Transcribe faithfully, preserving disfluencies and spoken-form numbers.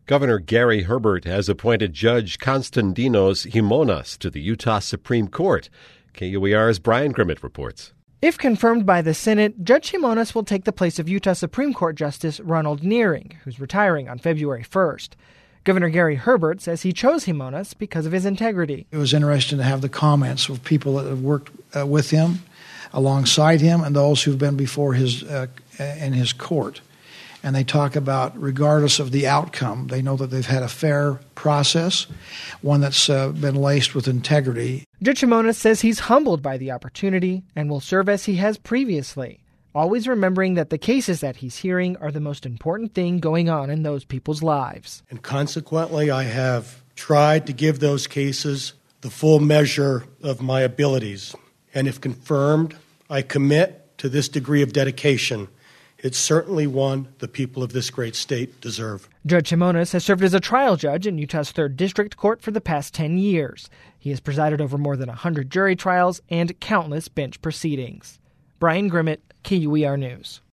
Governor Gary Herbert has appointed Judge Konstantinos Himonas to the Utah Supreme Court. K U E R's Brian Grimmett reports. If confirmed by the Senate, Judge Himonas will take the place of Utah Supreme Court Justice Ronald Nearing, who's retiring on February first. Governor Gary Herbert says he chose Himonas because of his integrity. It was interesting to have the comments of people that have worked uh, with him, alongside him, and those who've been before his uh, in his court. And they talk about, regardless of the outcome, they know that they've had a fair process, one that's uh, been laced with integrity. Judge Himonas says he's humbled by the opportunity and will serve as he has previously, always remembering that the cases that he's hearing are the most important thing going on in those people's lives. And consequently, I have tried to give those cases the full measure of my abilities. And if confirmed, I commit to this degree of dedication. It's certainly one the people of this great state deserve. Judge Himonas has served as a trial judge in Utah's third District Court for the past ten years. He has presided over more than one hundred jury trials and countless bench proceedings. Brian Grimmett, K U E R News.